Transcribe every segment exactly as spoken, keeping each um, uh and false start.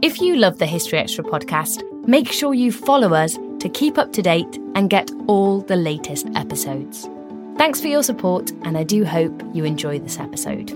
If you love the History Extra podcast, make sure you follow us to keep up to date and get all the latest episodes. Thanks for your support, and I do hope you enjoy this episode.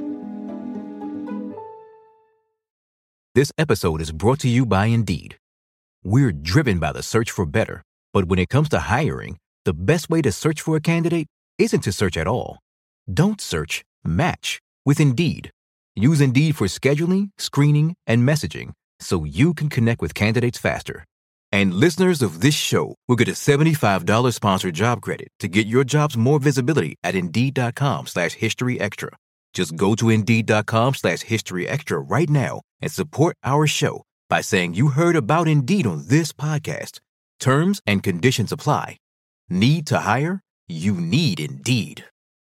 This episode is brought to you by Indeed. We're driven by the search for better, but when it comes to hiring, the best way to search for a candidate isn't to search at all. Don't search, match with Indeed. Use Indeed for scheduling, screening, and messaging so you can connect with candidates faster. And listeners of this show will get a seventy-five dollars sponsored job credit to get your jobs more visibility at Indeed.com slash History Extra. Just go to Indeed.com slash History Extra right now and support our show by saying you heard about Indeed on this podcast. Terms and conditions apply. Need to hire? You need Indeed.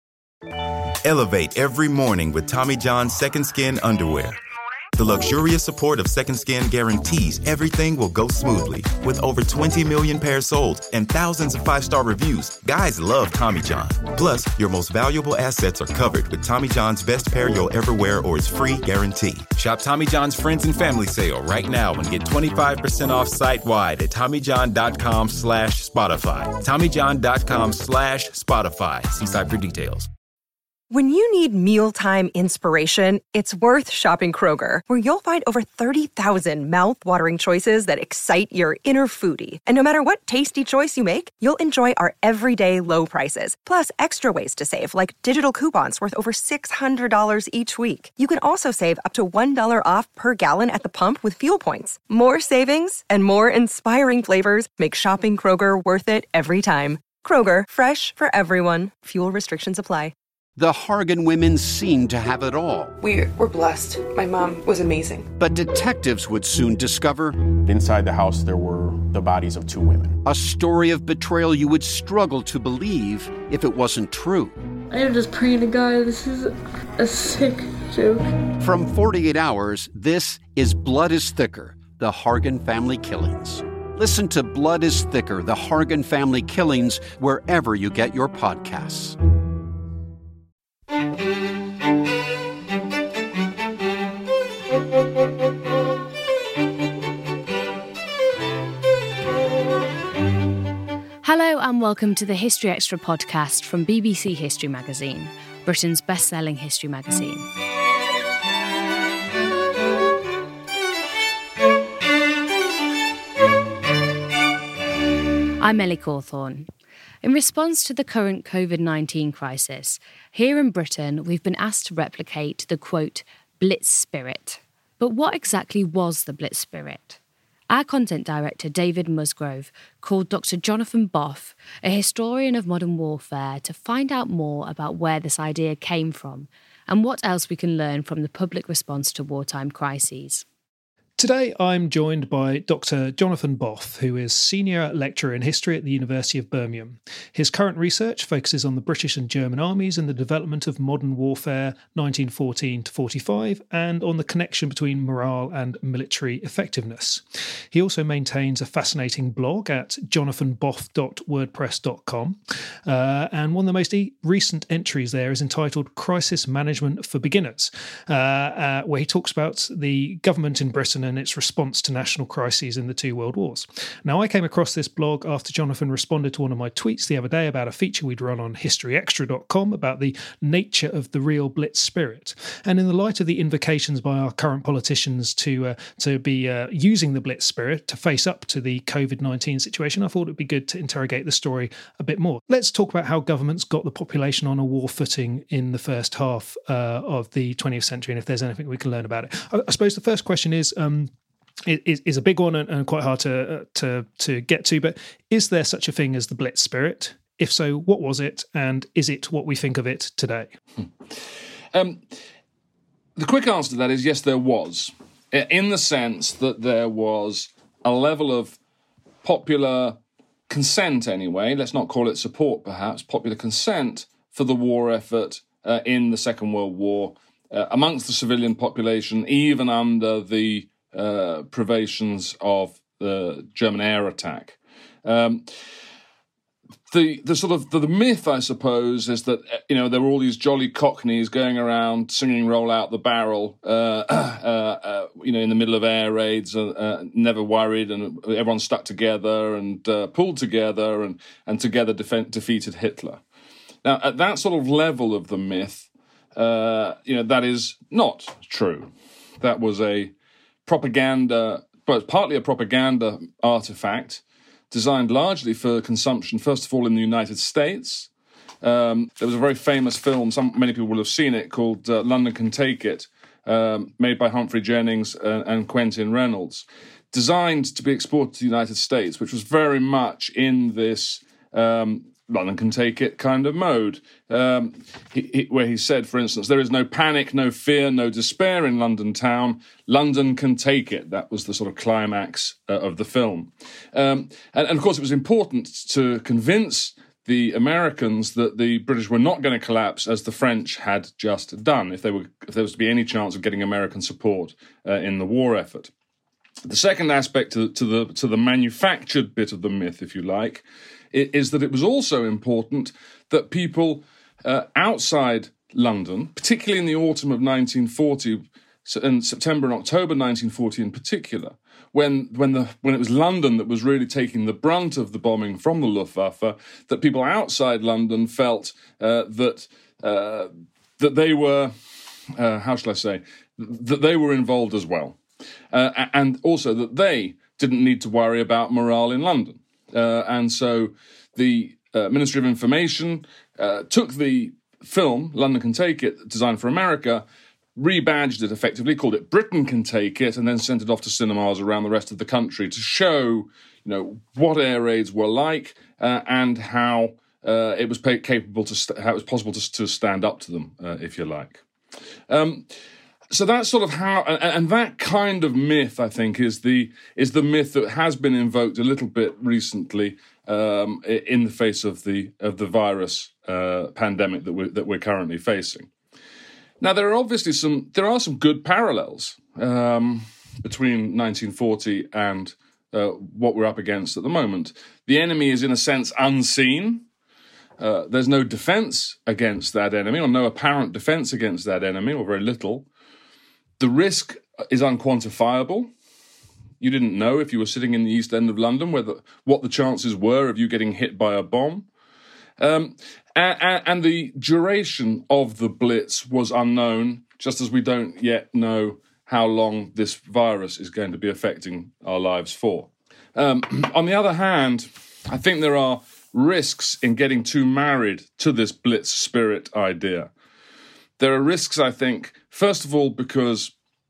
Elevate every morning with Tommy John's Second Skin underwear. The luxurious support of Second Skin guarantees everything will go smoothly. With over twenty million pairs sold and thousands of five-star reviews, guys love Tommy John. Plus, your most valuable assets are covered with Tommy John's best pair you'll ever wear or its free guarantee. Shop Tommy John's Friends and Family Sale right now and get twenty-five percent off site-wide at TommyJohn.com slash Spotify. TommyJohn.com slash Spotify. See site for details. When you need mealtime inspiration, it's worth shopping Kroger, where you'll find over thirty thousand mouth-watering choices that excite your inner foodie. And no matter what tasty choice you make, you'll enjoy our everyday low prices, plus extra ways to save, like digital coupons worth over six hundred dollars each week. You can also save up to one dollar off per gallon at the pump with fuel points. More savings and more inspiring flavors make shopping Kroger worth it every time. Kroger, fresh for everyone. Fuel restrictions apply. The Hargan women seemed to have it all. We were blessed. My mom was amazing. But detectives would soon discover... inside the house, there were the bodies of two women. A story of betrayal you would struggle to believe if it wasn't true. I am just praying to God, this is a sick joke. From forty-eight hours, this is Blood is Thicker, the Hargan family killings. Listen to Blood is Thicker, the Hargan family killings, wherever you get your podcasts. Hello and welcome to the History Extra podcast from B B C History Magazine, Britain's best-selling history magazine. I'm Ellie Cawthorne. In response to the current covid nineteen crisis, here in Britain we've been asked to replicate the, quote, Blitz spirit. But what exactly was the Blitz spirit? Our content director, David Musgrove, called Doctor Jonathan Boff, a historian of modern warfare, to find out more about where this idea came from and what else we can learn from the public response to wartime crises. Today I'm joined by Doctor Jonathan Boff, who is Senior Lecturer in History at the University of Birmingham. His current research focuses on the British and German armies and the development of modern warfare nineteen fourteen to forty-five, and on the connection between morale and military effectiveness. He also maintains a fascinating blog at jonathan boff dot wordpress dot com, uh, and one of the most e- recent entries there is entitled Crisis Management for Beginners, uh, uh, where he talks about the government in Britain and its response to national crises in the two world wars. Now, I came across this blog after Jonathan responded to one of my tweets the other day about a feature we'd run on history extra dot com about the nature of the real Blitz spirit. And in the light of the invocations by our current politicians to uh, to be uh, using the Blitz spirit to face up to the covid nineteen situation, I thought it'd be good to interrogate the story a bit more. Let's talk about how governments got the population on a war footing in the first half uh, of the twentieth century, and if there's anything we can learn about it. I, I suppose the first question is, um, Is, is a big one and, and quite hard to uh, to to get to, but is there such a thing as the Blitz spirit? If so, what was it, and is it what we think of it today? Um, the quick answer to that is yes, there was, in the sense that there was a level of popular consent anyway, let's not call it support perhaps, popular consent for the war effort uh, in the Second World War uh, amongst the civilian population, even under the Uh, privations of the German air attack. Um, the the sort of the, the myth, I suppose, is that, you know, there were all these jolly cockneys going around singing "Roll Out the Barrel," uh, uh, uh, you know, in the middle of air raids, uh, uh, never worried, and everyone stuck together and uh, pulled together, and and together def- defeated Hitler. Now, at that sort of level of the myth, uh, you know, that is not true. That was a propaganda, but partly a propaganda artifact, designed largely for consumption, first of all, in the United States. Um, there was a very famous film, some many people will have seen it, called uh, London Can Take It, um, made by Humphrey Jennings and, and Quentin Reynolds, designed to be exported to the United States, which was very much in this um, London Can Take It kind of mode, um, he, he, where he said, for instance, there is no panic, no fear, no despair in London town. London can take it. That was the sort of climax uh, of the film. Um, and, and, of course, it was important to convince the Americans that the British were not going to collapse as the French had just done, if, they were, if there was to be any chance of getting American support uh, in the war effort. The second aspect to, to the to the manufactured bit of the myth, if you like, is that it was also important that people uh, outside London, particularly in the autumn of nineteen forty, and September and October nineteen forty in particular, when when the when it was London that was really taking the brunt of the bombing from the Luftwaffe, that people outside London felt uh, that uh, that they were, uh, how shall I say, that they were involved as well. Uh, and also that they didn't need to worry about morale in London. Uh, and so the uh, Ministry of Information uh, took the film, London Can Take It, designed for America, rebadged it effectively, called it Britain Can Take It, and then sent it off to cinemas around the rest of the country to show, you know, what air raids were like uh, and how uh, it was pa- capable to st- how it was possible to, to stand up to them, uh, if you like. Um, So that's sort of how, and, and that kind of myth, I think, is the is the myth that has been invoked a little bit recently um, in the face of the of the virus uh, pandemic that we're that we're currently facing. Now, there are obviously some there are some good parallels um, between nineteen forty and uh, what we're up against at the moment. The enemy is, in a sense, unseen. Uh, there's no defence against that enemy, or no apparent defence against that enemy, or very little. The risk is unquantifiable. You didn't know if you were sitting in the East End of London whether what the chances were of you getting hit by a bomb. Um, and, and the duration of the Blitz was unknown, just as we don't yet know how long this virus is going to be affecting our lives for. Um, on the other hand, I think there are risks in getting too married to this Blitz spirit idea. There are risks, I think, first of all, because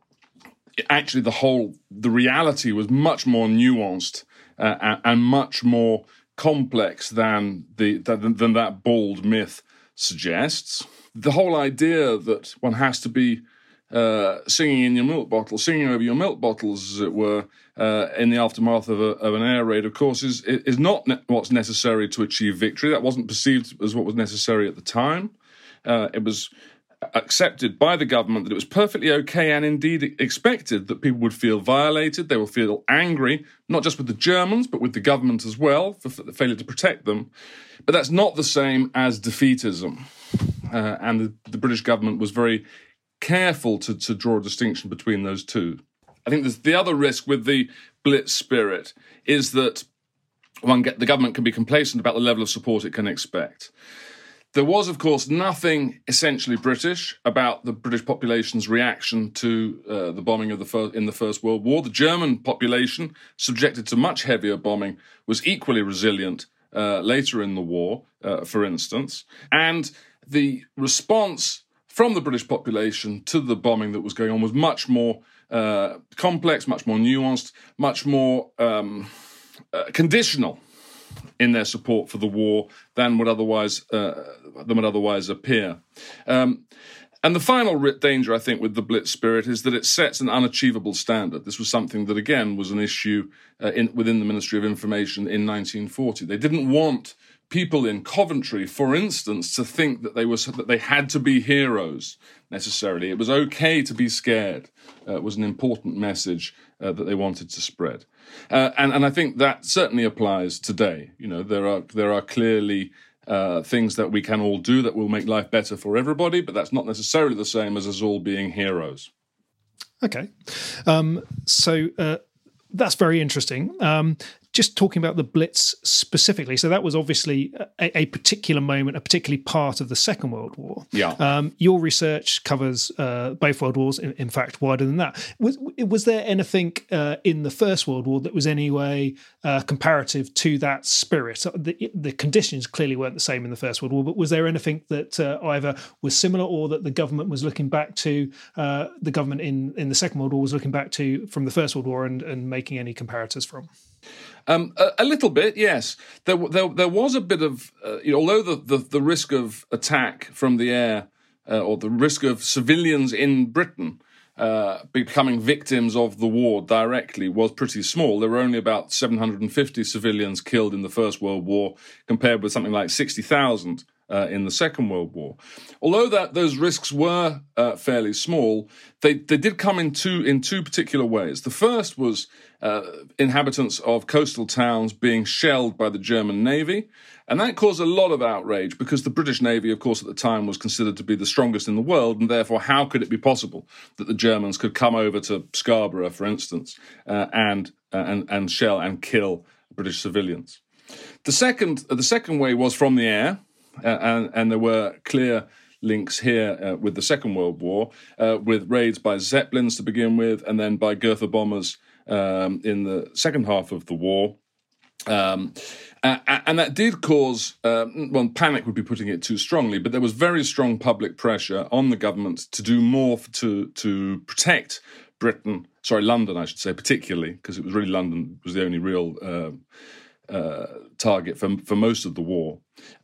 actually the whole, the reality was much more nuanced uh, and much more complex than the than, than that bald myth suggests. The whole idea that one has to be uh, singing in your milk bottle, singing over your milk bottles, as it were, uh, in the aftermath of, a, of an air raid, of course, is is not ne- what's necessary to achieve victory. That wasn't perceived as what was necessary at the time. Uh, it was accepted by the government that it was perfectly okay and indeed expected that people would feel violated, they will feel angry, not just with the Germans, but with the government as well for the failure to protect them. But that's not the same as defeatism. Uh, and the, the British government was very careful to, to draw a distinction between those two. I think there's the other risk with the Blitz spirit is that one get, the government can be complacent about the level of support it can expect. There was, of course, nothing essentially British about the British population's reaction to uh, the bombing of the fir- in the First World War. The German population, subjected to much heavier bombing, was equally resilient uh, later in the war, uh, for instance. And the response from the British population to the bombing that was going on was much more uh, complex, much more nuanced, much more um, uh, conditional in their support for the war than would otherwise uh, than would otherwise appear. Um, And the final danger, I think, with the Blitz spirit is that it sets an unachievable standard. This was something that, again, was an issue uh, in, within the Ministry of Information in nineteen forty. They didn't want people in Coventry, for instance, to think that they were that they had to be heroes necessarily. It was okay to be scared. Uh, it was an important message uh, that they wanted to spread, uh, and and I think that certainly applies today. You know, there are there are clearly uh, things that we can all do that will make life better for everybody, but that's not necessarily the same as us all being heroes. Okay, um, so uh, that's very interesting. Um, Just talking about the Blitz specifically, so that was obviously a, a particular moment, a particularly part of the Second World War. Yeah. Um, your research covers uh, both World Wars, in, in fact, wider than that. Was, was there anything uh, in the First World War that was anyway uh, comparative to that spirit? The, the conditions clearly weren't the same in the First World War, but was there anything that uh, either was similar or that the government was looking back to, uh, the government in, in the Second World War was looking back to from the First World War and, and making any comparators from? Um, a, a little bit, yes. There, there, there was a bit of, uh, you know, although the, the, the risk of attack from the air uh, or the risk of civilians in Britain uh, becoming victims of the war directly was pretty small. There were only about seven hundred fifty civilians killed in the First World War compared with something like sixty thousand uh, in the Second World War. Although that those risks were uh, fairly small, they, they did come in two, in two particular ways. The first was Uh, inhabitants of coastal towns being shelled by the German Navy. And that caused a lot of outrage because the British Navy, of course, at the time was considered to be the strongest in the world. And therefore, how could it be possible that the Germans could come over to Scarborough, for instance, uh, and, uh, and, and shell and kill British civilians? The second, uh, the second way was from the air. Uh, and, and there were clear links here uh, with the Second World War, uh, with raids by Zeppelins to begin with, and then by Gotha bombers Um, in the second half of the war. Um, uh, and that did cause, uh, well, panic would be putting it too strongly, but there was very strong public pressure on the government to do more to, to protect Britain, sorry, London, I should say, particularly, because it was really London was the only real uh, uh, target for, for most of the war.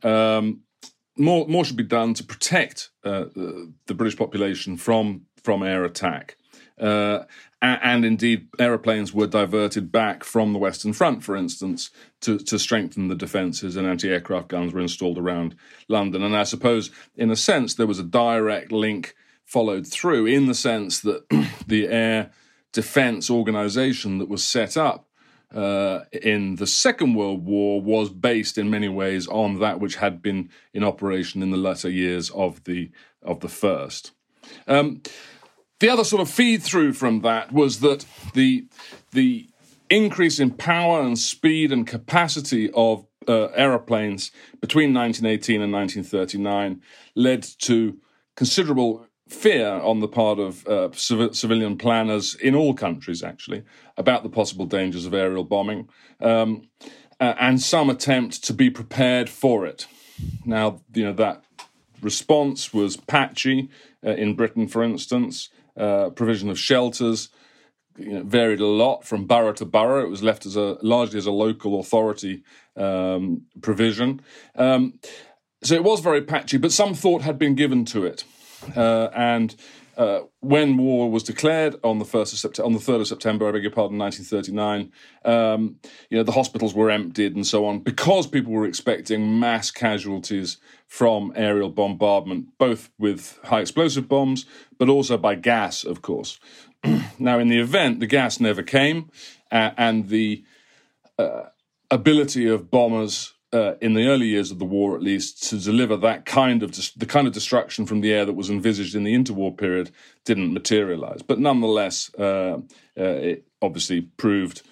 Um, more, more should be done to protect uh, the, the British population from, from air attack. Uh, and indeed, aeroplanes were diverted back from the Western Front, for instance, to, to strengthen the defences, and anti-aircraft guns were installed around London. And I suppose, in a sense, there was a direct link followed through in the sense that the air defence organisation that was set up uh, in the Second World War was based in many ways on that which had been in operation in the latter years of the, of the First. Um, The other sort of feed-through from that was that the the increase in power and speed and capacity of uh, aeroplanes between nineteen eighteen and nineteen thirty-nine led to considerable fear on the part of uh, civ- civilian planners in all countries, actually, about the possible dangers of aerial bombing, um, uh, and some attempt to be prepared for it. Now, you know, that response was patchy uh, in Britain, for instance. Uh, provision of shelters you know, varied a lot from borough to borough. It was left as a largely as a local authority um, provision. Um, so it was very patchy, but some thought had been given to it. Uh, and uh, when war was declared on the first of September, on the third of September, I beg your pardon, nineteen thirty-nine, um, you know, the hospitals were emptied and so on because people were expecting mass casualties from aerial bombardment, both with high explosive bombs, but also by gas, of course. Now, in the event, the gas never came, uh, and the uh, ability of bombers uh, in the early years of the war, at least, to deliver that kind of dis- the kind of destruction from the air that was envisaged in the interwar period didn't materialize. But nonetheless, uh, uh, it obviously proved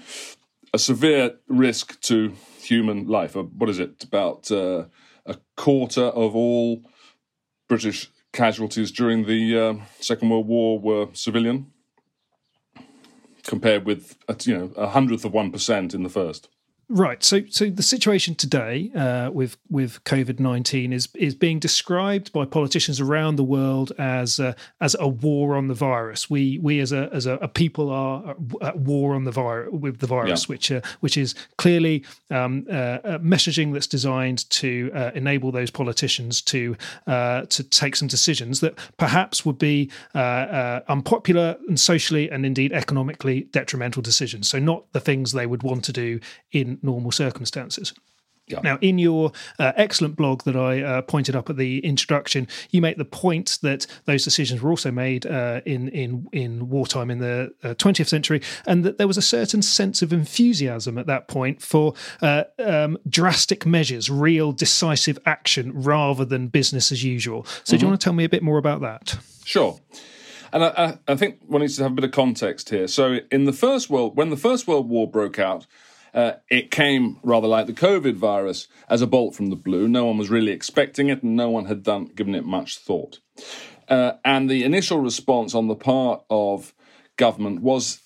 a severe risk to human life. Uh, what is it? About uh, a quarter of all British casualties during the uh, Second World War were civilian, compared with, you know, a hundredth of one percent in the first. Right. So, so the situation today uh, with with COVID nineteen is is being described by politicians around the world as uh, as a war on the virus. We we as a as a, a people are at war on the virus with the virus, yeah. which uh, which is clearly um, uh, messaging that's designed to uh, enable those politicians to uh, to take some decisions that perhaps would be uh, uh, unpopular and socially and indeed economically detrimental decisions. So, not the things they would want to do in normal circumstances. Yeah. Now, in your uh, excellent blog that I uh, pointed up at the introduction, you make the point that those decisions were also made uh, in in in wartime in the uh, twentieth century, and that there was a certain sense of enthusiasm at that point for uh, um, drastic measures, real decisive action, rather than business as usual. So, mm-hmm. do you want to tell me a bit more about that? Sure. And I, I think one needs to have a bit of context here. So, in the First World, when the First World War broke out, Uh, it came rather like the COVID virus as a bolt from the blue. No one was really expecting it, and no one had done given it much thought. Uh, and the initial response on the part of government was,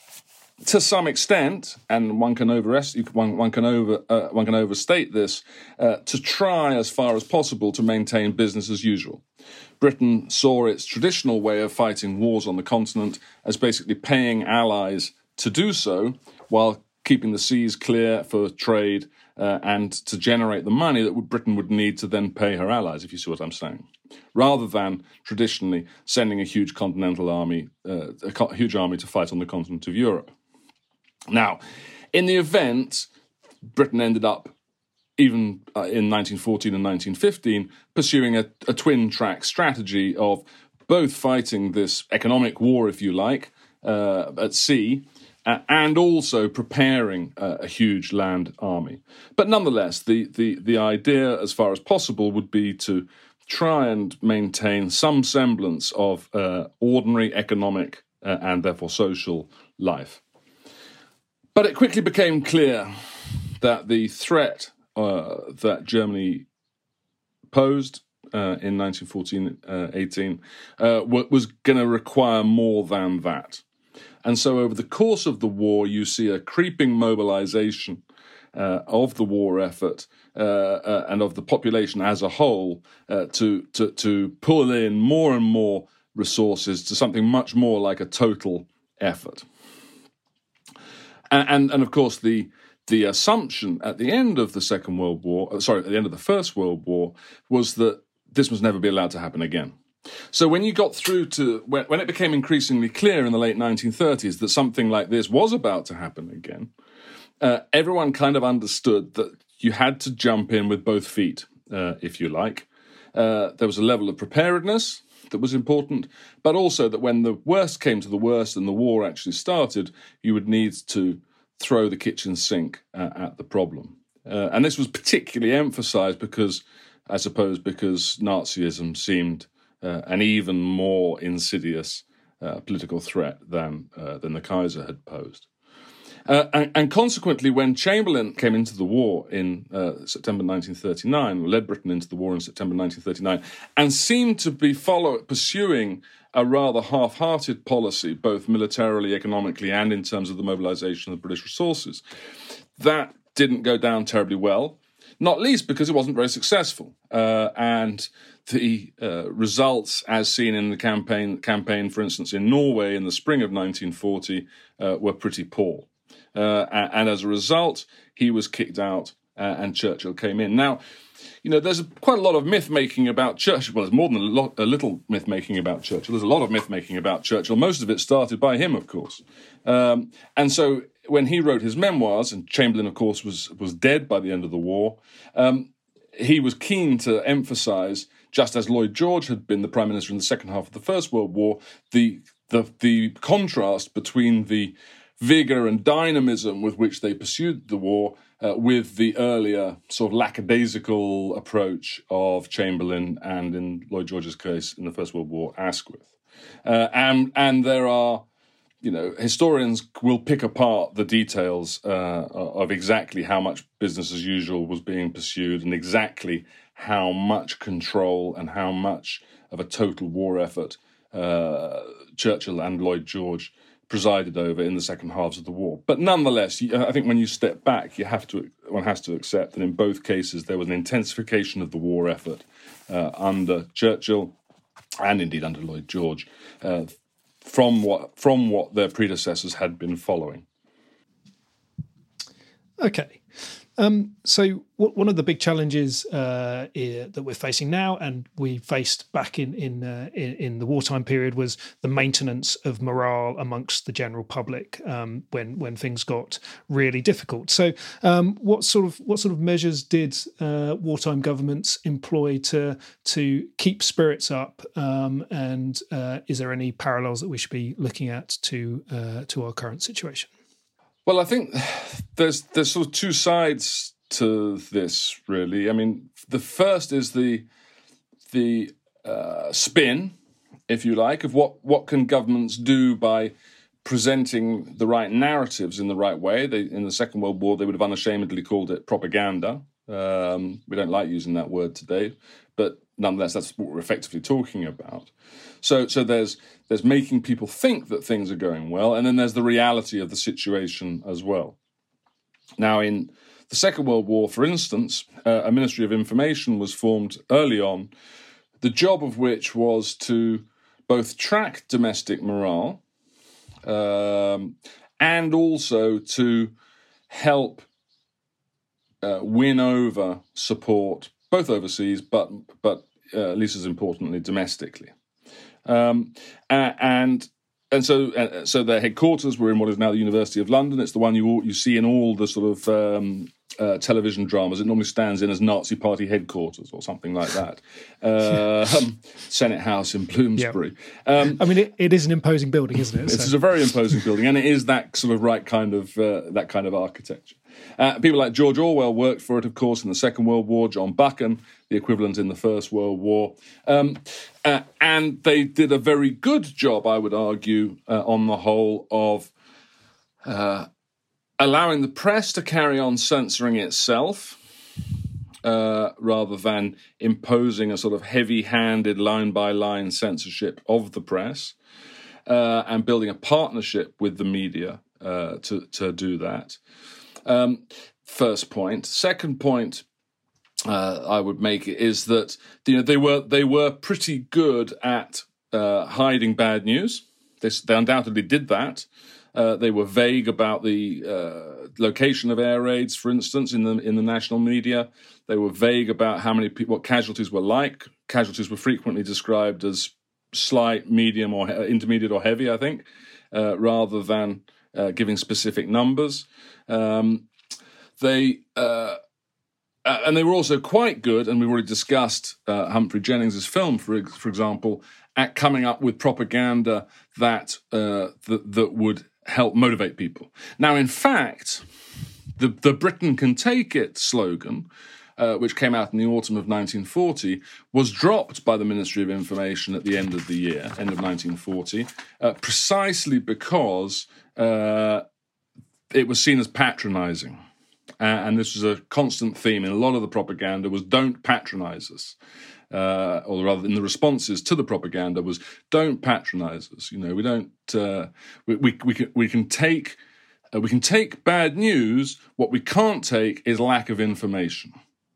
to some extent, and one can overestimate, one, one can over, uh, one can overstate this, uh, to try as far as possible to maintain business as usual. Britain saw its traditional way of fighting wars on the continent as basically paying allies to do so, while keeping the seas clear for trade uh, and to generate the money that Britain would need to then pay her allies, if you see what I'm saying, rather than traditionally sending a huge continental army, uh, a co- huge army to fight on the continent of Europe. Now, in the event, Britain ended up, even uh, in nineteen fourteen and nineteen fifteen, pursuing a, a twin-track strategy of both fighting this economic war, if you like, uh, at sea, Uh, and also preparing uh, a huge land army. But nonetheless, the, the, the idea, as far as possible, would be to try and maintain some semblance of uh, ordinary economic uh, and therefore social life. But it quickly became clear that the threat uh, that Germany posed uh, in nineteen fourteen eighteen uh, was going to require more than that. And so over the course of the war, you see a creeping mobilization uh, of the war effort uh, uh, and of the population as a whole uh, to, to, to pull in more and more resources to something much more like a total effort. And, and, and of course, the the assumption at the end of the Second World War, sorry, at the end of the First World War, was that this must never be allowed to happen again. So when you got through to, when, when it became increasingly clear in the late nineteen thirties that something like this was about to happen again, uh, everyone kind of understood that you had to jump in with both feet, uh, if you like. Uh, there was a level of preparedness that was important, but also that when the worst came to the worst and the war actually started, you would need to throw the kitchen sink uh, at the problem. Uh, and this was particularly emphasized because, I suppose, because Nazism seemed Uh, an even more insidious uh, political threat than uh, than the Kaiser had posed. Uh, and, and consequently, when Chamberlain came into the war in uh, September nineteen thirty-nine, led Britain into the war in September nineteen thirty-nine, and seemed to be follow, pursuing a rather half-hearted policy, both militarily, economically, and in terms of the mobilization of the British resources, that didn't go down terribly well, not least because it wasn't very successful. Uh, and the uh, results, as seen in the campaign, campaign, for instance, in Norway in the spring of nineteen forty, uh, were pretty poor. Uh, and as a result, he was kicked out uh, and Churchill came in. Now, you know, there's a, quite a lot of myth-making about Churchill. Well, there's more than a, lot, a little myth-making about Churchill. There's a lot of myth-making about Churchill. Most of it started by him, of course. Um, and so when he wrote his memoirs, and Chamberlain, of course, was, was dead by the end of the war, um, he was keen to emphasize, just as Lloyd George had been the Prime Minister in the second half of the First World War, the the, the contrast between the vigor and dynamism with which they pursued the war uh, with the earlier sort of lackadaisical approach of Chamberlain and, in Lloyd George's case, in the First World War, Asquith. Uh, and, and there are, you know, historians will pick apart the details uh, of exactly how much business as usual was being pursued and exactly how much control and how much of a total war effort uh, Churchill and Lloyd George presided over in the second halves of the war. But nonetheless, I think when you step back, you have to one has to accept that in both cases there was an intensification of the war effort uh, under Churchill and indeed under Lloyd George uh, from what from what their predecessors had been following. Okay. Um, so w- one of the big challenges uh, that we're facing now, and we faced back in in, uh, in in the wartime period, was the maintenance of morale amongst the general public um, when when things got really difficult. So, um, what sort of what sort of measures did uh, wartime governments employ to to keep spirits up? Um, and uh, is there any parallels that we should be looking at to uh, to our current situation? Well, I think there's there's sort of two sides to this, really. I mean, the first is the the uh, spin, if you like, of what, what can governments do by presenting the right narratives in the right way. They, in the Second World War, they would have unashamedly called it propaganda. Um, we don't like using that word today, but nonetheless, that's what we're effectively talking about. So, so there's there's making people think that things are going well, and then there's the reality of the situation as well. Now, in the Second World War, for instance, uh, a Ministry of Information was formed early on, the job of which was to both track domestic morale um, and also to help uh, win over support, both overseas, but but uh, at least as importantly, domestically. Um, and and so uh, so their headquarters were in what is now the University of London. It's the one you you see in all the sort of um, uh, television dramas. It normally stands in as Nazi Party headquarters or something like that. Uh, um, Senate House in Bloomsbury. Yeah. Um, I mean, it, it is an imposing building, isn't it? It's so. a very imposing building, and it is that sort of right kind of uh, that kind of architecture. Uh, people like George Orwell worked for it, of course, in the Second World War. John Buchan, the equivalent in the First World War. Um, uh, and they did a very good job, I would argue, uh, on the whole, of uh, allowing the press to carry on censoring itself uh, rather than imposing a sort of heavy-handed line-by-line censorship of the press uh, and building a partnership with the media uh, to, to do that. Um, first point. Second point uh, I would make is that you know they were they were pretty good at uh, hiding bad news. They, they undoubtedly did that. Uh, they were vague about the uh, location of air raids, for instance, in the in the national media. They were vague about how many people, what casualties were like. Casualties were frequently described as slight, medium, or intermediate or heavy, I think, uh, rather than uh, giving specific numbers. Um, they uh, and they were also quite good, and we've already discussed uh, Humphrey Jennings's film, for for example, at coming up with propaganda that uh, that, that would help motivate people. Now, in fact, the the Britain Can Take It slogan, uh, which came out in the autumn of nineteen forty, was dropped by the Ministry of Information at the end of the year, end of nineteen forty, uh, precisely because Uh, it was seen as patronising. Uh, and this was a constant theme in a lot of the propaganda was don't patronise us. Uh, or rather, in the responses to the propaganda was don't patronise us. You know, we don't. Uh, we, we we can we can take uh, we can take bad news. What we can't take is lack of information.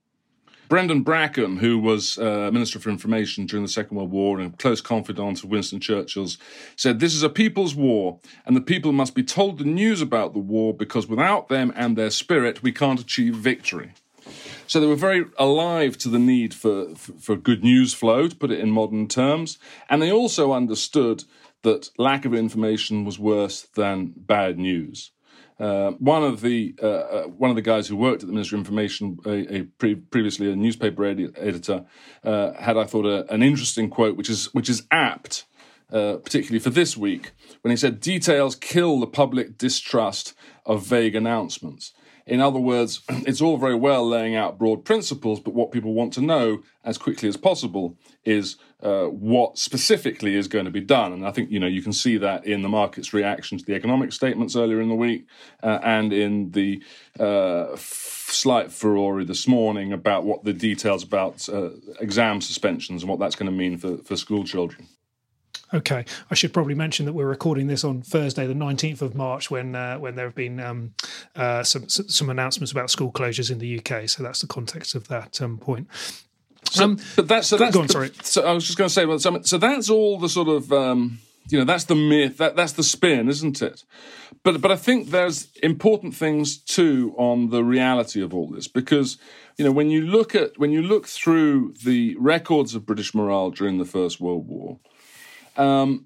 Brendan Bracken, who was uh, Minister for Information during the Second World War and a close confidant of Winston Churchill's, said, "This is a people's war, and the people must be told the news about the war because without them and their spirit, we can't achieve victory." So they were very alive to the need for, for, for good news flow, to put it in modern terms, and they also understood that lack of information was worse than bad news. Uh, one of the uh, uh, one of the guys who worked at the Ministry of Information, a, a pre- previously a newspaper edi- editor, uh, had I thought a, an interesting quote, which is which is apt, uh, particularly for this week, when he said, "Details kill the public distrust of vague announcements." In other words, it's all very well laying out broad principles, but what people want to know as quickly as possible is uh, what specifically is going to be done. And I think, you know, you can see that in the market's reaction to the economic statements earlier in the week uh, and in the uh, f- slight furore this morning about what the details about uh, exam suspensions and what that's going to mean for, for school children. Okay, I should probably mention that we're recording this on Thursday, the nineteenth of March, when uh, when there have been um, uh, some some announcements about school closures in the U K. So that's the context of that um, point. So, um, but that's so that's go on, sorry. So I was just going to say, well, so, so that's all the sort of um, you know that's the myth, that that's the spin, isn't it? But but I think there's important things too on the reality of all this, because you know when you look at when you look through the records of British morale during the First World War. Um,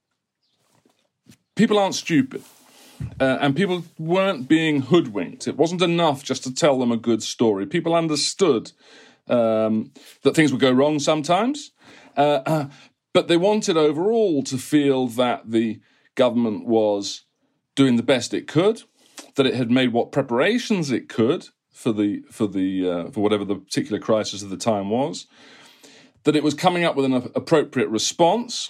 people aren't stupid, uh, and people weren't being hoodwinked. It wasn't enough just to tell them a good story. People understood um, that things would go wrong sometimes, uh, uh, but they wanted overall to feel that the government was doing the best it could, that it had made what preparations it could for the for the uh, for whatever the particular crisis of the time was, that it was coming up with an appropriate response.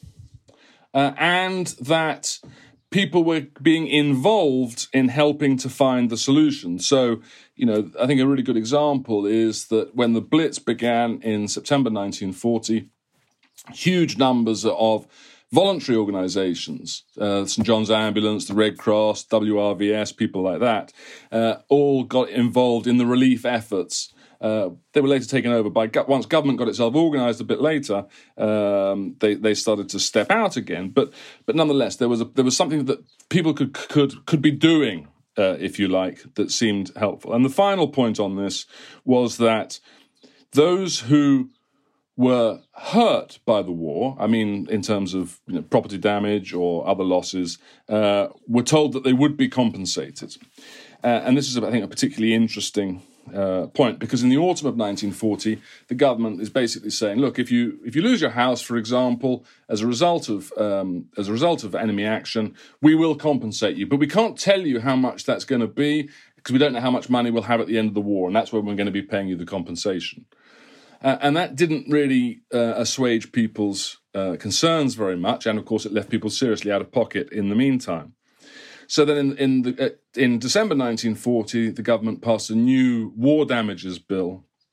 Uh, and that people were being involved in helping to find the solution. So, you know, I think a really good example is that when the Blitz began in September nineteen forty, huge numbers of voluntary organisations, uh, St John's Ambulance, the Red Cross, W R V S, people like that, uh, all got involved in the relief efforts. Uh, they were later taken over by, once government got itself organised a bit later, um, they they started to step out again. But but nonetheless, there was a, there was something that people could could could be doing, uh, if you like, that seemed helpful. And the final point on this was that those who were hurt by the war, I mean, in terms of you know, property damage or other losses, uh, were told that they would be compensated. Uh, and this is, I think, a particularly interesting Uh, point, because in the autumn of nineteen forty, the government is basically saying, look, if you if you lose your house, for example, as a result of um, as a result of enemy action, we will compensate you, but we can't tell you how much that's going to be because we don't know how much money we'll have at the end of the war, and that's when we're going to be paying you the compensation. Uh, and that didn't really uh, assuage people's uh, concerns very much, and of course, it left people seriously out of pocket in the meantime. So then in in, the, uh, in December nineteen forty, the government passed a new war damages bill,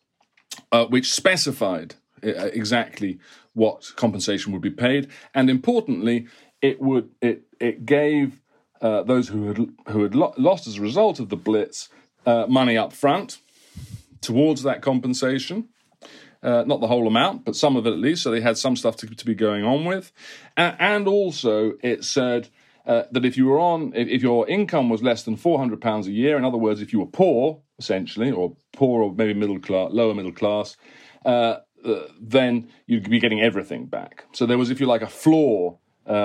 uh, which specified uh, exactly what compensation would be paid. And importantly, it would it it gave uh, those who had who had lo- lost as a result of the Blitz uh, money up front towards that compensation. Uh, not the whole amount, but some of it at least. So they had some stuff to, to be going on with. Uh, and also it said Uh, that if you were on, if, if your income was less than four hundred pounds a year, in other words, if you were poor, essentially, or poor or maybe middle class, lower middle class, uh, uh, then you'd be getting everything back. So there was, if you like, a floor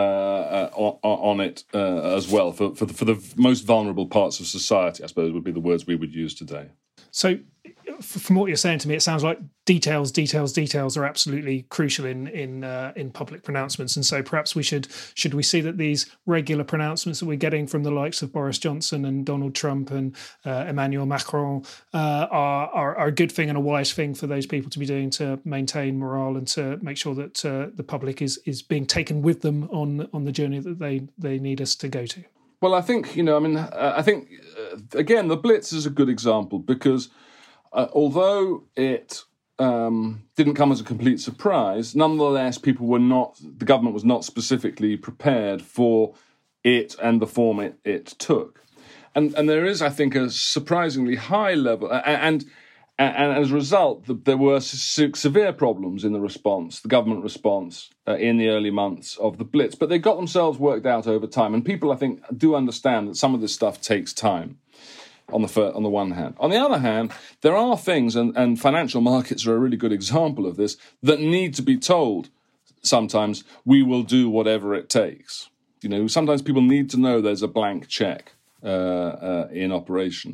uh, uh, on, on it uh, as well for, for, the, for the most vulnerable parts of society, I suppose would be the words we would use today. So from what you're saying to me, it sounds like details, details, details are absolutely crucial in in uh, in public pronouncements. And so perhaps we should should we see that these regular pronouncements that we're getting from the likes of Boris Johnson and Donald Trump and uh, Emmanuel Macron uh, are, are are a good thing and a wise thing for those people to be doing to maintain morale and to make sure that uh, the public is is being taken with them on on the journey that they they need us to go to. Well, I think you know, I mean, uh, I think uh, again the Blitz is a good example because. Uh, although it um, didn't come as a complete surprise, nonetheless, people were not, the government was not specifically prepared for it and the form it, it took. And and there is, I think, a surprisingly high level, and and, and as a result, the, there were se- severe problems in the response, the government response uh, in the early months of the Blitz. But they got themselves worked out over time, and people, I think, do understand that some of this stuff takes time. On the fir- on the one hand. On the other hand, there are things, and, and financial markets are a really good example of this, that need to be told sometimes, we will do whatever it takes. You know, sometimes people need to know there's a blank check uh, uh, in operation.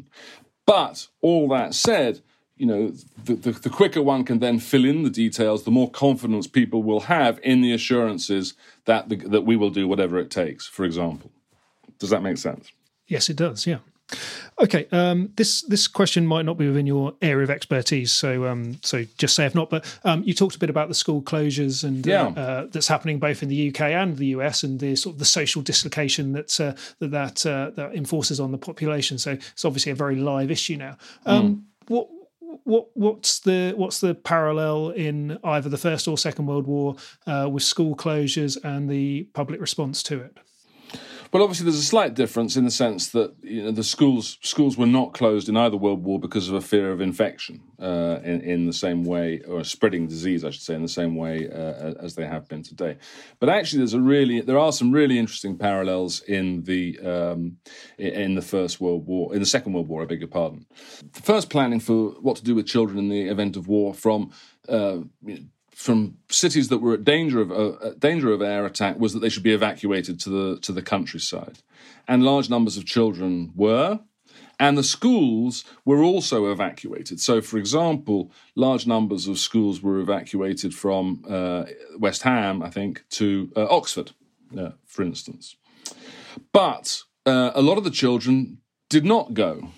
But all that said, you know, the, the, the quicker one can then fill in the details, the more confidence people will have in the assurances that the, that we will do whatever it takes, for example. Does that make sense? Yes, it does, yeah. Okay, um, this this question might not be within your area of expertise, so um, so just say if not. But um, you talked a bit about the school closures and yeah. uh, uh, that's happening both in the U K and the U S, and the sort of the social dislocation that's, uh, that that uh, that enforces on the population. So it's obviously a very live issue now. Um, mm. What what what's the what's the parallel in either the First or Second World War uh, with school closures and the public response to it? Well, obviously, there's a slight difference in the sense that you know the schools schools were not closed in either World War because of a fear of infection uh, in in the same way, or spreading disease, I should say, in the same way uh, as they have been today. But actually, there's a really there are some really interesting parallels in the um, in the First World War, in the Second World War. I beg your pardon. The first planning for what to do with children in the event of war from uh, from cities that were at danger of uh, danger of air attack was that they should be evacuated to the to the countryside, and large numbers of children were, and the schools were also evacuated. So, for example, large numbers of schools were evacuated from uh, West Ham, I think, to uh, Oxford, uh, for instance. But uh, a lot of the children did not go.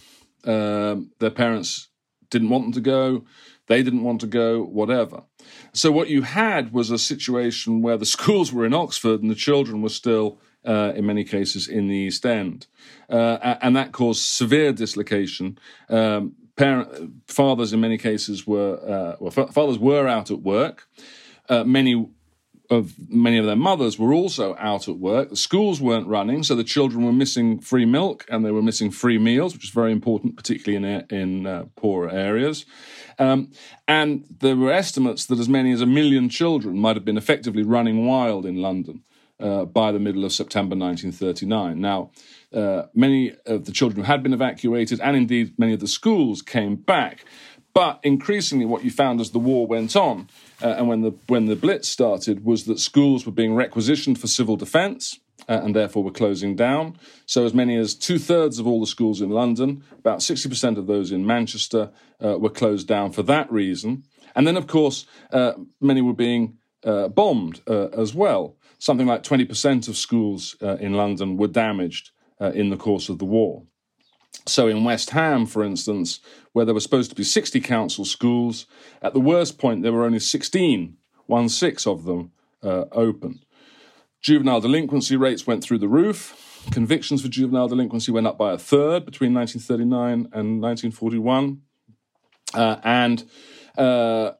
Um, their parents didn't want them to go. They didn't want to go, whatever. So what you had was a situation where the schools were in Oxford and the children were still, uh, in many cases, in the East End. Uh, and that caused severe dislocation. Um, parent, fathers, in many cases, were uh, well, f- fathers were out at work. Uh, many of many of their mothers were also out at work. The schools weren't running, so the children were missing free milk and they were missing free meals, which is very important, particularly in in uh, poorer areas. Um, and there were estimates that as many as a million children might have been effectively running wild in London uh, by the middle of September nineteen thirty-nine. Now, uh, many of the children had been evacuated, and indeed many of the schools came back. But increasingly what you found as the war went on, uh, and when the when the Blitz started, was that schools were being requisitioned for civil defence, uh, and therefore were closing down. So as many as two-thirds of all the schools in London, about sixty percent of those in Manchester, uh, were closed down for that reason. And then, of course, uh, many were being uh, bombed uh, as well. Something like twenty percent of schools uh, in London were damaged uh, in the course of the war. So in West Ham, for instance, where there were supposed to be sixty council schools, at the worst point there were only sixteen, one-sixth of them uh, open. Juvenile delinquency rates went through the roof. Convictions for juvenile delinquency went up by a third between nineteen thirty-nine and nineteen forty-one. Uh, and uh,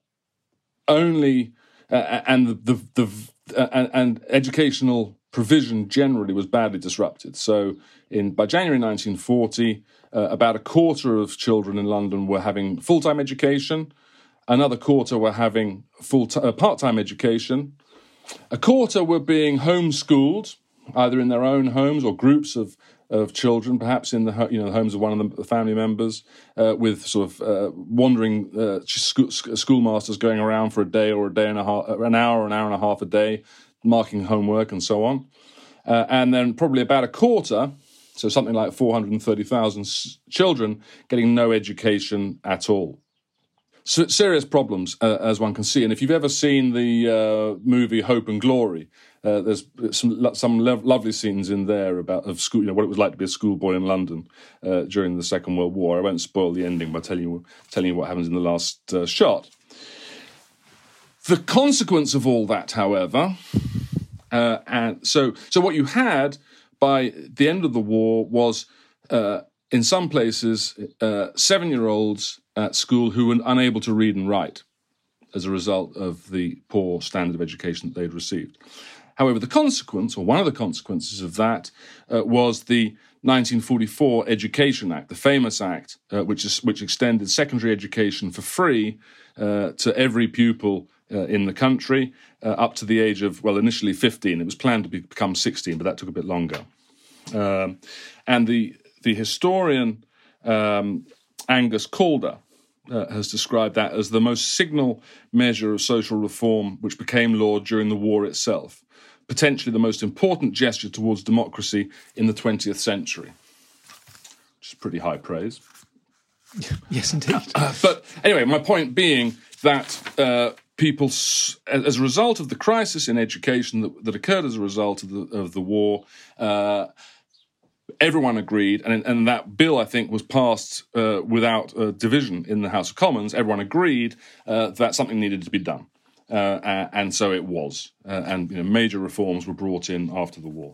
only uh, and the, the, the uh, and, and educational provision generally was badly disrupted. So in by January nineteen forty, uh, about a quarter of children in London were having full-time education. Another quarter were having full uh, part-time education. A quarter were being homeschooled, either in their own homes or groups of, of children, perhaps in the you know the homes of one of the family members, uh, with sort of uh, wandering uh, school, schoolmasters going around for a day or a day and a half, an hour or an hour and a half a day, marking homework and so on. Uh, and then probably about a quarter, so something like four hundred thirty thousand s- children getting no education at all. So serious problems, uh, as one can see. And if you've ever seen the uh, movie Hope and Glory, uh, there's some some lo- lovely scenes in there about of school, you know, what it was like to be a schoolboy in London uh, during the Second World War. I won't spoil the ending by telling you telling you what happens in the last uh, shot. The consequence of all that, however, uh, and so so what you had by the end of the war was, uh, in some places, uh, seven-year-olds at school who were unable to read and write as a result of the poor standard of education that they'd received. However, the consequence, or one of the consequences of that, uh, was the nineteen forty-four Education Act, the famous act uh, which is, which extended secondary education for free uh, to every pupil uh, in the country uh, up to the age of, well, initially fifteen. It was planned to be, become sixteen, but that took a bit longer. Um, and the the historian um, Angus Calder uh, has described that as the most signal measure of social reform which became law during the war itself, potentially the most important gesture towards democracy in the twentieth century, which is pretty high praise. Yes, indeed. Uh, but anyway, my point being that uh, people, as a result of the crisis in education that, that occurred as a result of the, of the war, uh, everyone agreed, and, and that bill, I think, was passed uh, without a division in the House of Commons. Everyone agreed uh, that something needed to be done, uh, and so it was. Uh, and you know, major reforms were brought in after the war.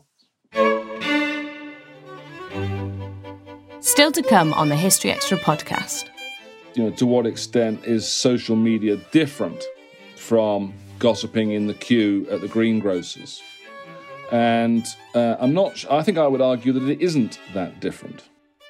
Still to come on the History Extra podcast. you know, to what extent is social media different from gossiping in the queue at the greengrocers? And uh, I'm not. I think I would argue that it isn't that different.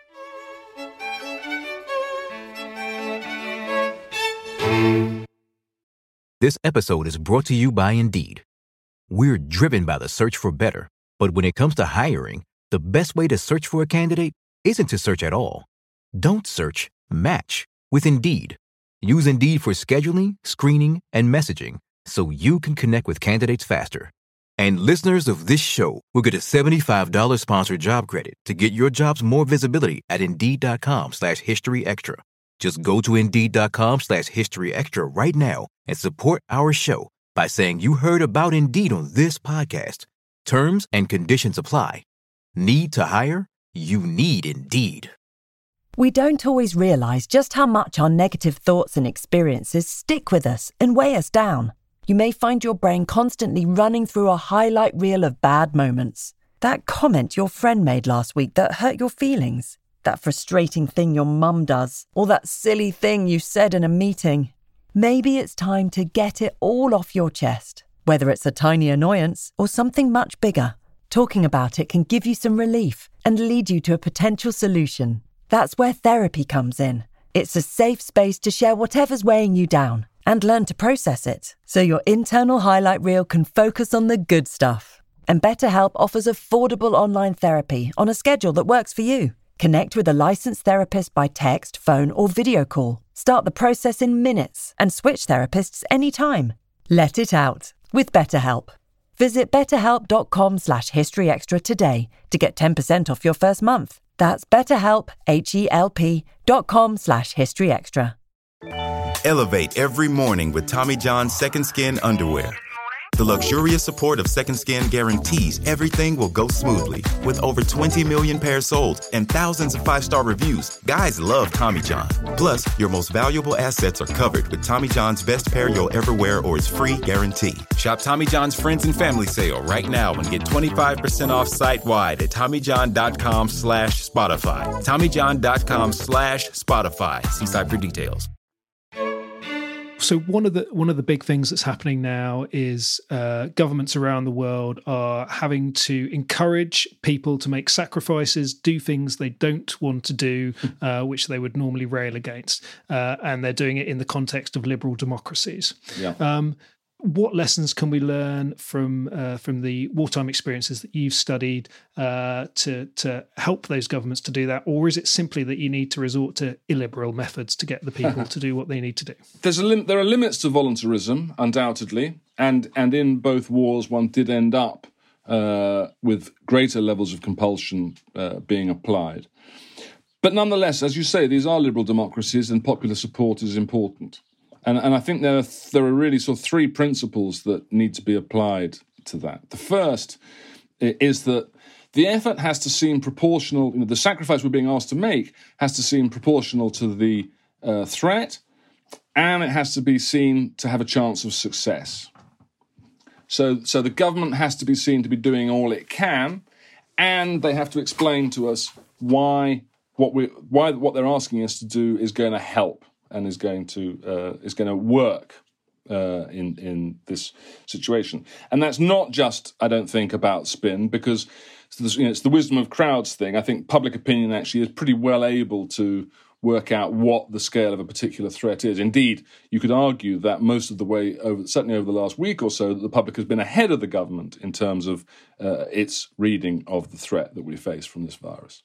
This episode is brought to you by Indeed. We're driven by the search for better, but when it comes to hiring, the best way to search for a candidate isn't to search at all. Don't search, match with Indeed. Use Indeed for scheduling, screening, and messaging so you can connect with candidates faster. And listeners of this show will get a seventy-five dollars sponsored job credit to get your jobs more visibility at Indeed.com slash History Extra. Just go to Indeed.com slash History Extra right now and support our show by saying you heard about Indeed on this podcast. Terms and conditions apply. Need to hire? You need Indeed. We don't always realize just how much our negative thoughts and experiences stick with us and weigh us down. You may find your brain constantly running through a highlight reel of bad moments. That comment your friend made last week that hurt your feelings. That frustrating thing your mum does. Or that silly thing you said in a meeting. Maybe it's time to get it all off your chest. Whether it's a tiny annoyance or something much bigger, talking about it can give you some relief and lead you to a potential solution. That's where therapy comes in. It's a safe space to share whatever's weighing you down and learn to process it, so your internal highlight reel can focus on the good stuff. And BetterHelp offers affordable online therapy on a schedule that works for you. Connect with a licensed therapist by text, phone, or video call. Start the process in minutes and switch therapists anytime. Let it out with BetterHelp. Visit betterhelp.com slash historyextra today to get ten percent off your first month. That's betterhelp, H-E-L-P dot com slash historyextra. Elevate every morning with Tommy John's Second Skin underwear. The luxurious support of Second Skin guarantees everything will go smoothly. With over twenty million pairs sold and thousands of five-star reviews, guys love Tommy John. Plus, your most valuable assets are covered with Tommy John's best pair you'll ever wear or its free guarantee. Shop Tommy John's Friends and Family Sale right now and get twenty-five percent off site-wide at TommyJohn.com slash Spotify. TommyJohn.com slash Spotify. See site for details. So one of the one of the big things that's happening now is uh, governments around the world are having to encourage people to make sacrifices, do things they don't want to do, uh, which they would normally rail against, uh, and they're doing it in the context of liberal democracies. Yeah. Um, what lessons can we learn from uh, from the wartime experiences that you've studied uh, to to help those governments to do that, or is it simply that you need to resort to illiberal methods to get the people to do what they need to do? There's a lim- there are limits to voluntarism, undoubtedly, and and in both wars, one did end up uh, with greater levels of compulsion uh, being applied. But nonetheless, as you say, these are liberal democracies, and popular support is important. And, and I think there are, there are really sort of three principles that need to be applied to that. The first is that the effort has to seem proportional, you know, the sacrifice we're being asked to make has to seem proportional to the uh, threat, and it has to be seen to have a chance of success. So, so the government has to be seen to be doing all it can, and they have to explain to us why what we why what they're asking us to do is going to help and is going to uh, is going to work uh, in in this situation. And that's not just, I don't think, about spin, because you know, it's the wisdom of crowds thing. I think public opinion actually is pretty well able to work out what the scale of a particular threat is. Indeed, you could argue that most of the way, over, certainly over the last week or so, that the public has been ahead of the government in terms of uh, its reading of the threat that we face from this virus.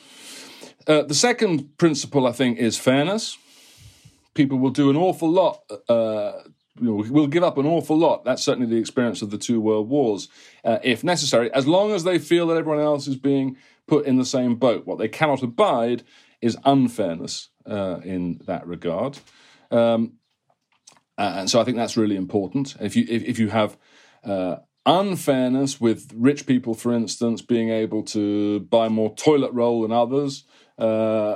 Uh, the second principle, I think, is fairness. People will do an awful lot, uh, you know, will give up an awful lot. That's certainly the experience of the two world wars, uh, if necessary, as long as they feel that everyone else is being put in the same boat. What they cannot abide is unfairness uh, in that regard. Um, and so I think that's really important. If you, if, if you have uh, unfairness with rich people, for instance, being able to buy more toilet roll than others, uh,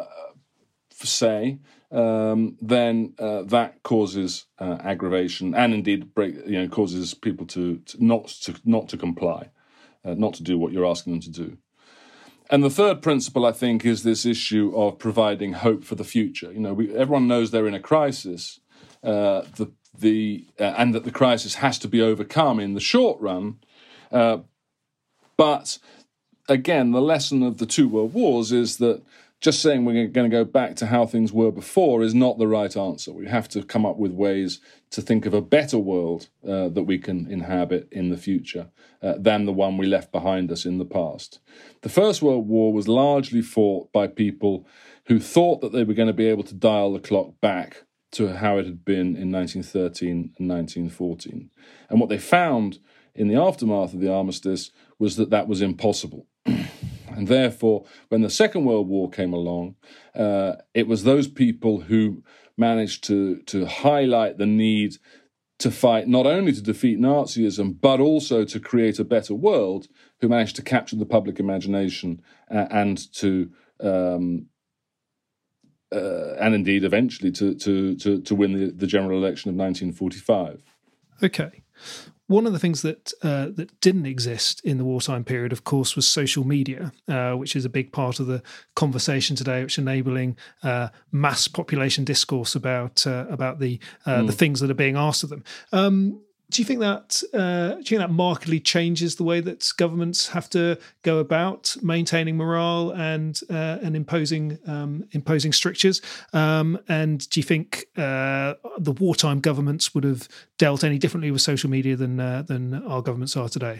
say, um, then uh, that causes uh, aggravation, and indeed, break, you know, causes people to, to not to not to comply, uh, not to do what you're asking them to do. And the third principle, I think, is this issue of providing hope for the future. You know, we, everyone knows they're in a crisis, uh, the the uh, and that the crisis has to be overcome in the short run. Uh, but again, the lesson of the two world wars is that just saying we're going to go back to how things were before is not the right answer. We have to come up with ways to think of a better world uh, that we can inhabit in the future uh, than the one we left behind us in the past. The First World War was largely fought by people who thought that they were going to be able to dial the clock back to how it had been in nineteen thirteen and nineteen fourteen. And what they found in the aftermath of the armistice was that that was impossible. And therefore, when the Second World War came along, uh, it was those people who managed to, to highlight the need to fight not only to defeat Nazism, but also to create a better world, who managed to capture the public imagination uh, and to, um, uh, and indeed eventually to to to, to win the, the general election of nineteen forty-five. Okay. One of the things that uh, that didn't exist in the wartime period, of course, was social media, uh, which is a big part of the conversation today, which is enabling uh, mass population discourse about uh, about the uh, mm. the things that are being asked of them. Um, do you think that uh, do you think that markedly changes the way that governments have to go about maintaining morale and uh, and imposing um, imposing strictures? Um, and do you think uh, the wartime governments would have dealt any differently with social media than uh, than our governments are today?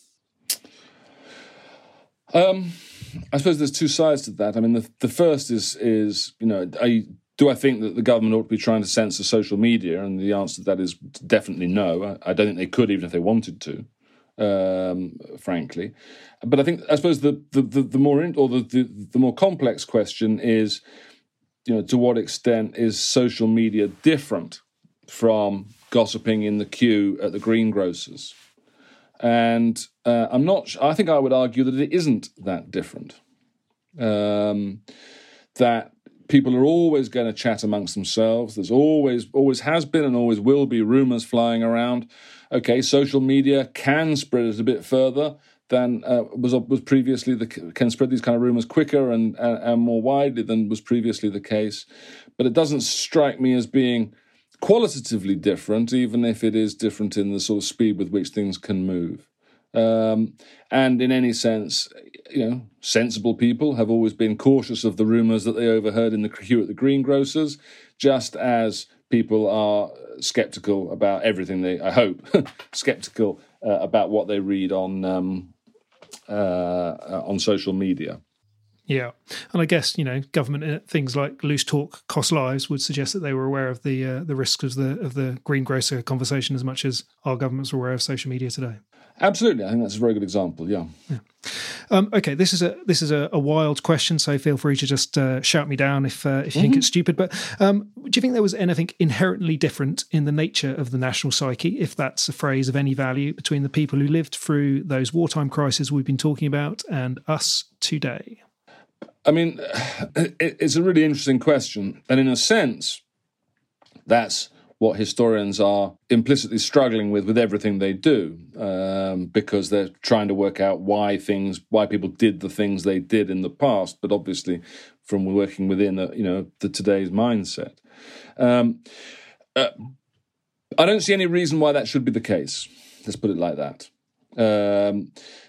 Um, I suppose there's two sides to that. I mean, the the first is is you know, I. Do I think that the government ought to be trying to censor social media? And the answer to that is definitely no. I don't think they could, even if they wanted to, um, frankly. But I think, I suppose, the the, the, the more in, or the, the the more complex question is, you know, to what extent is social media different from gossiping in the queue at the greengrocers? And uh, I'm not. I think I would argue that it isn't that different. Um, that people are always going to chat amongst themselves. There's always, always has been and always will be rumours flying around. Okay, social media can spread it a bit further than uh, was was previously the can spread these kind of rumours quicker and, and and more widely than was previously the case. But it doesn't strike me as being qualitatively different, even if it is different in the sort of speed with which things can move. Um, and in any sense, you know, sensible people have always been cautious of the rumours that they overheard in the queue at the greengrocers, just as people are sceptical about everything they, I hope, sceptical uh, about what they read on um, uh, on social media. Yeah, and I guess, you know, government things like loose talk cost lives would suggest that they were aware of the uh, the risks of the of the greengrocer conversation as much as our governments are aware of social media today. Absolutely, I think that's a very good example. Yeah. yeah. Um, okay, this is a this is a, a wild question, so feel free to just uh, shout me down if uh, if you mm-hmm. think it's stupid. But um, do you think there was anything inherently different in the nature of the national psyche, if that's a phrase of any value, between the people who lived through those wartime crises we've been talking about and us today? I mean, it's a really interesting question. And in a sense, that's what historians are implicitly struggling with, with everything they do, um, because they're trying to work out why things, why people did the things they did in the past, but obviously from working within, a, you know, the today's mindset. Um, uh, I don't see any reason why that should be the case. Let's put it like that. Um,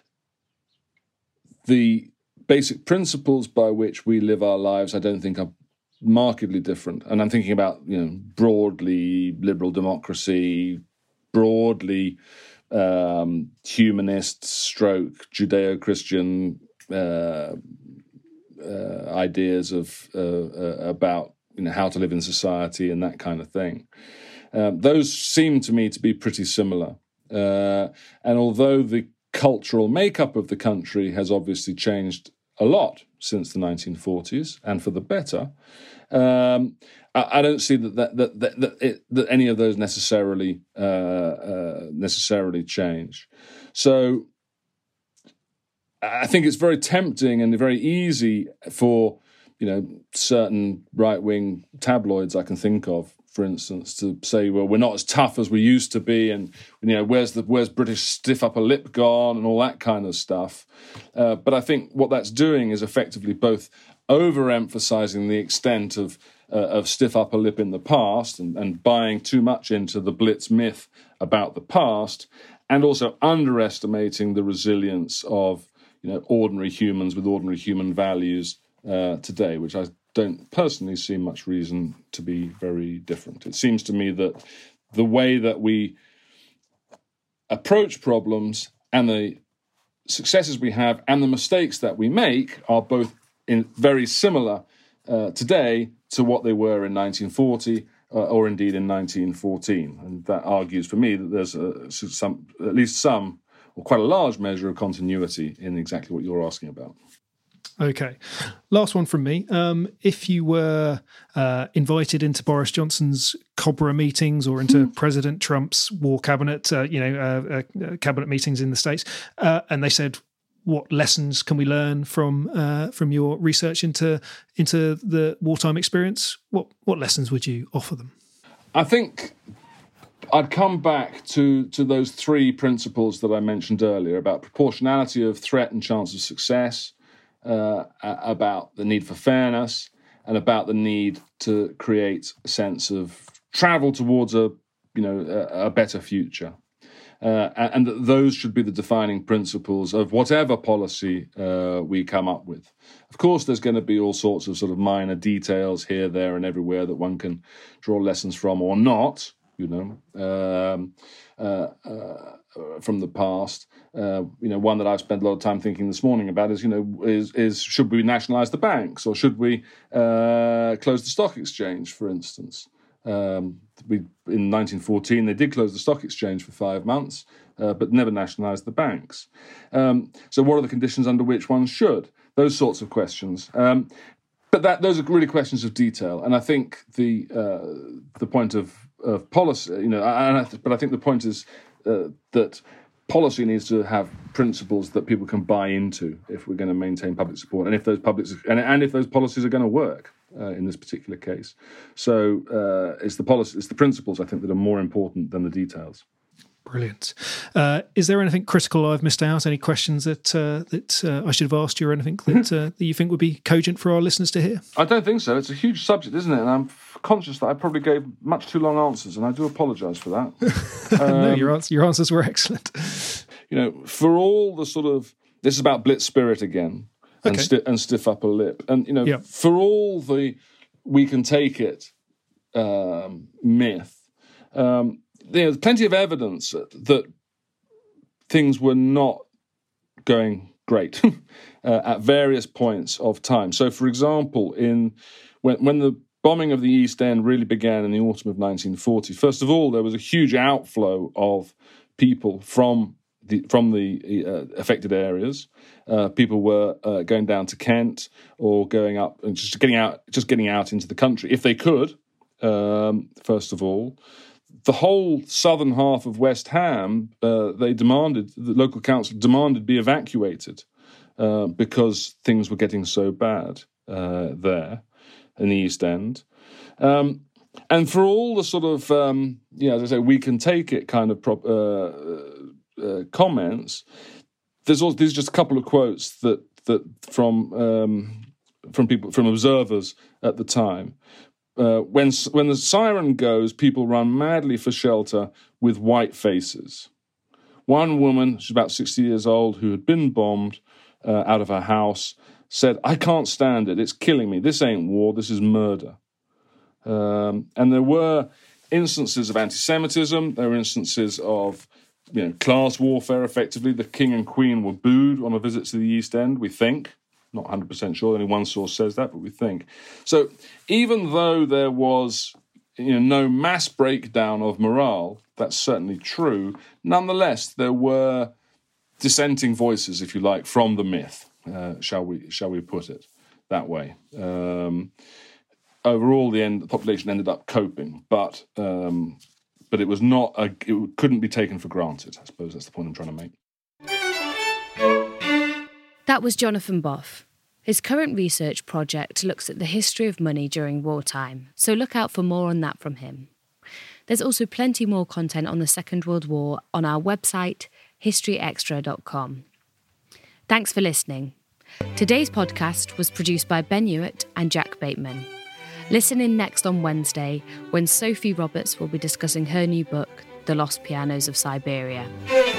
the basic principles by which we live our lives, I don't think are markedly different. And I'm thinking about, you know, broadly liberal democracy, broadly um, humanist stroke Judeo-Christian uh, uh, ideas of uh, uh, about, you know, how to live in society and that kind of thing. Um, those seem to me to be pretty similar. Uh, and although the cultural makeup of the country has obviously changed a lot since the nineteen forties, and for the better, um, I, I don't see that that that that, that, it, that any of those necessarily uh, uh, necessarily change. So I think it's very tempting and very easy for, you know, certain right-wing tabloids I can think of, for instance, to say, well, we're not as tough as we used to be, and you know, where's the where's British stiff upper lip gone, and all that kind of stuff. Uh, but I think what that's doing is effectively both overemphasizing the extent of uh, of stiff upper lip in the past, and, and buying too much into the Blitz myth about the past, and also underestimating the resilience of, you know, ordinary humans with ordinary human values uh, today, which I don't personally see much reason to be very different. It seems to me that the way that we approach problems and the successes we have and the mistakes that we make are both in very similar uh, today to what they were in nineteen forty uh, or indeed in nineteen fourteen. And that argues for me that there's a, some, at least some, or quite a large measure of continuity in exactly what you're asking about. Okay. Last one from me. Um, if you were uh, invited into Boris Johnson's Cobra meetings or into President Trump's war cabinet, uh, you know, uh, uh, cabinet meetings in the States, uh, and they said, what lessons can we learn from uh, from your research into into the wartime experience? What what lessons would you offer them? I think I'd come back to, to those three principles that I mentioned earlier about proportionality of threat and chance of success, Uh, about the need for fairness, and about the need to create a sense of travel towards a, you know, a, a better future, uh, and that those should be the defining principles of whatever policy uh, we come up with. Of course, there's going to be all sorts of sort of minor details here, there, and everywhere that one can draw lessons from or not, you know, um, uh, uh, from the past. Uh, you know, one that I've spent a lot of time thinking this morning about is, you know, is, is should we nationalise the banks, or should we uh, close the stock exchange, for instance? Um, we in nineteen fourteen, they did close the stock exchange for five months, uh, but never nationalised the banks. Um, so what are the conditions under which one should? Those sorts of questions. Um, but that those are really questions of detail. And I think the uh, the point of, of policy, you know, and I, but I think the point is uh, that policy needs to have principles that people can buy into if we're going to maintain public support, and if those public and, and if those policies are going to work uh, in this particular case. So uh, it's the policy, it's the principles, I think, that are more important than the details. Brilliant. Uh, is there anything critical I've missed out? Any questions that uh, that uh, I should have asked you, or anything that, uh, that you think would be cogent for our listeners to hear? I don't think so. It's a huge subject, isn't it? And I'm conscious that I probably gave much too long answers, and I do apologise for that. um, no, your, answer, your answers were excellent. You know, for all the sort of, this is about Blitz spirit again, and, okay. sti- and stiff upper lip. And, you know, yep. for all the we can take it um, myth, um, there's plenty of evidence that things were not going great uh, at various points of time. So, for example, in when when the bombing of the East End really began in the autumn of nineteen forty, first of all, there was a huge outflow of people from the from the uh, affected areas. Uh, people were uh, going down to Kent or going up and just getting out, just getting out into the country if they could. Um, first of all. The whole southern half of West Ham, uh, they demanded, the local council demanded be evacuated uh, because things were getting so bad uh, there in the East End. Um, and for all the sort of, um, yeah, as I say, we can take it kind of prop, uh, uh, comments, there's also, there's just a couple of quotes that that from um, from people, from observers at the time. Uh, when when the siren goes, people run madly for shelter with white faces. One woman, she's about sixty years old, who had been bombed uh, out of her house, said, "I can't stand it. It's killing me. This ain't war. This is murder." Um, and there were instances of anti-Semitism. There were instances of, you know, class warfare, effectively. The king and queen were booed on a visit to the East End, we think. Not one hundred percent sure, only one source says that, but we think. So even though there was, you know, no mass breakdown of morale, that's certainly true, nonetheless, there were dissenting voices, if you like, from the myth, uh, shall we shall we put it that way. Um, overall, the, end, the population ended up coping, but um, but it was not, a, it couldn't be taken for granted. I suppose that's the point I'm trying to make. That was Jonathan Boff. His current research project looks at the history of money during wartime, so look out for more on that from him. There's also plenty more content on the Second World War on our website, history extra dot com. Thanks for listening. Today's podcast was produced by Ben Hewitt and Jack Bateman. Listen in next on Wednesday when Sophie Roberts will be discussing her new book, The Lost Pianos of Siberia.